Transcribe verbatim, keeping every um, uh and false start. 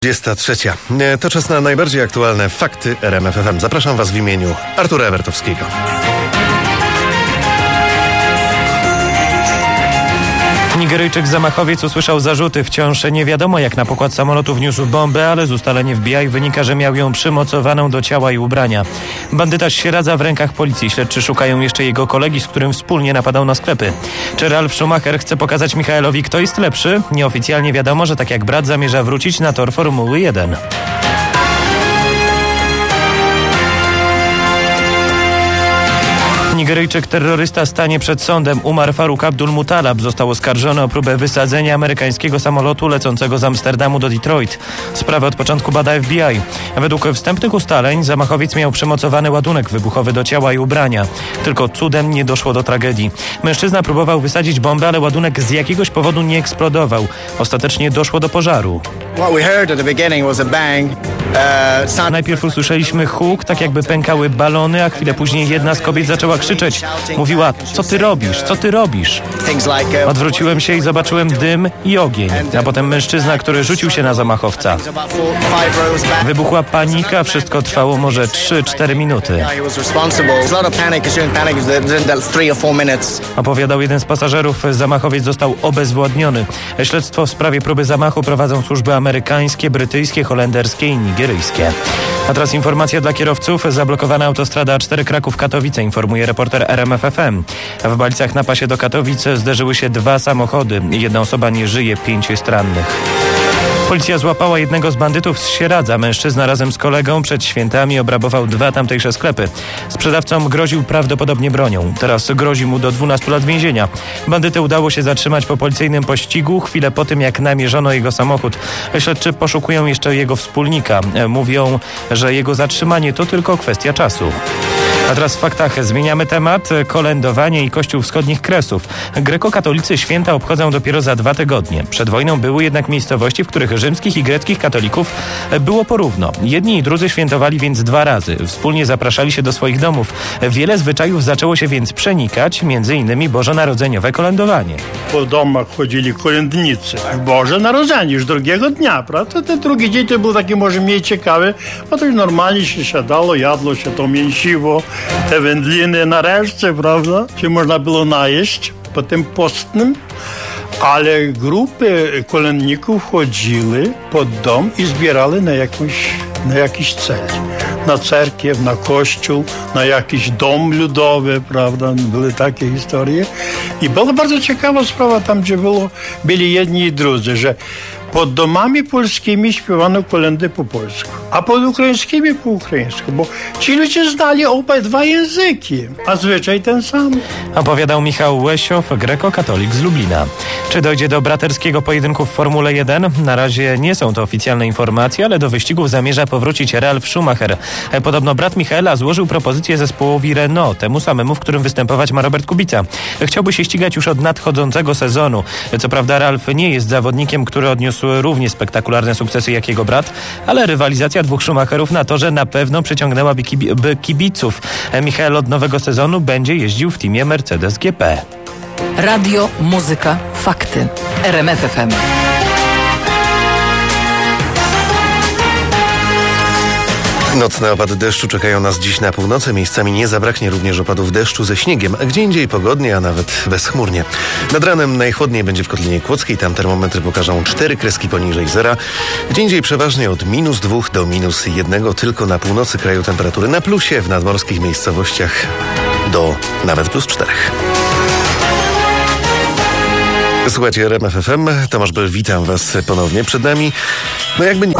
dwudziesta trzecia. To czas na najbardziej aktualne fakty R M F F M. Zapraszam Was w imieniu Artura Ewertowskiego. Nigeryjczyk zamachowiec usłyszał zarzuty. Wciąż nie wiadomo, jak na pokład samolotu wniósł bombę, ale z ustaleń F B I wynika, że miał ją przymocowaną do ciała i ubrania. Bandyta sieradza w rękach policji. Śledczy szukają jeszcze jego kolegi, z którym wspólnie napadał na sklepy. Czy Ralf Schumacher chce pokazać Michaelowi, kto jest lepszy? Nieoficjalnie wiadomo, że tak jak brat zamierza wrócić na tor Formuły jeden. Nigeryjczyk terrorysta stanie przed sądem. Umar Faruk Abdul Muttalab został oskarżony o próbę wysadzenia amerykańskiego samolotu lecącego z Amsterdamu do Detroit. Sprawę od początku bada F B I. Według wstępnych ustaleń zamachowiec miał przymocowany ładunek wybuchowy do ciała i ubrania. Tylko cudem nie doszło do tragedii. Mężczyzna próbował wysadzić bombę, ale ładunek z jakiegoś powodu nie eksplodował. Ostatecznie doszło do pożaru. Najpierw usłyszeliśmy huk, tak jakby pękały balony, a chwilę później jedna z kobiet zaczęła krzyczeć. Mówiła: co ty robisz? Co ty robisz? Odwróciłem się i zobaczyłem dym i ogień. A potem mężczyzna, który rzucił się na zamachowca. Wybuchła panika, wszystko trwało może trzy cztery minuty. Opowiadał jeden z pasażerów. Zamachowiec został obezwładniony. Śledztwo w sprawie próby zamachu prowadzą służby amerykańskie, brytyjskie, holenderskie i nigeryjskie. A teraz informacja dla kierowców. Zablokowana autostrada A cztery Kraków-Katowice, informuje reporter R M F F M. W Balicach na pasie do Katowic zderzyły się dwa samochody. Jedna osoba nie żyje, pięć jest rannych. Policja złapała jednego z bandytów z Sieradza. Mężczyzna razem z kolegą przed świętami obrabował dwa tamtejsze sklepy. Sprzedawcom groził prawdopodobnie bronią. Teraz grozi mu do dwunastu lat więzienia. Bandytę udało się zatrzymać po policyjnym pościgu, chwilę po tym, jak namierzono jego samochód. Śledczy poszukują jeszcze jego wspólnika. Mówią, że jego zatrzymanie to tylko kwestia czasu. A teraz w faktach zmieniamy temat. Kolędowanie i Kościół Wschodnich Kresów. Grekokatolicy święta obchodzą dopiero za dwa tygodnie. Przed wojną były jednak miejscowości, w których rzymskich i greckich katolików było porówno. Jedni i drudzy świętowali więc dwa razy. Wspólnie zapraszali się do swoich domów. Wiele zwyczajów zaczęło się więc przenikać, między innymi bożonarodzeniowe kolędowanie. Po domach chodzili kolędnicy. Boże Narodzenie już drugiego dnia, prawda? Ten drugi dzień to był taki może mniej ciekawy, bo to już normalnie się siadało, jadło się to mięsiwo, te wędliny na resztce, prawda? Się można było najeść po tym postnym. Ale grupy kolędników chodziły pod dom i zbierali na, jakąś, na jakiś cel. Na cerkiew, na kościół, na jakiś dom ludowy, prawda? Były takie historie. I była bardzo ciekawa sprawa tam, gdzie było, byli jedni i drudzy, że pod domami polskimi śpiewano kolędy po polsku, a pod ukraińskimi po ukraińsku, bo ci ludzie znali obydwa języki, a zwyczaj ten sam. Opowiadał Michał Łesiow, grekokatolik z Lublina. Czy dojdzie do braterskiego pojedynku w Formule jeden? Na razie nie są to oficjalne informacje, ale do wyścigów zamierza powrócić Ralf Schumacher. Podobno brat Michaela złożył propozycję zespołowi Renault, temu samemu, w którym występować ma Robert Kubica. Chciałby się ścigać już od nadchodzącego sezonu. Co prawda Ralf nie jest zawodnikiem, który odniósł równie spektakularne sukcesy jak jego brat, ale rywalizacja dwóch Schumacherów na torze na pewno przyciągnęłaby kibi- kibiców. Michael od nowego sezonu będzie jeździł w teamie Mercedes G P. Radio, muzyka, fakty. R M F F M. Nocne opady deszczu czekają nas dziś na północy. Miejscami nie zabraknie również opadów deszczu ze śniegiem. Gdzie indziej pogodnie, a nawet bezchmurnie. Nad ranem najchłodniej będzie w Kotlinie Kłodzkiej. Tam termometry pokażą cztery kreski poniżej zera. Gdzie indziej przeważnie od minus dwóch do minus jednego. Tylko na północy kraju temperatury na plusie. W nadmorskich miejscowościach do nawet plus czterech. Słuchajcie R M F F M. Tomasz Bel, witam Was ponownie. Przed nami, no jakby nie...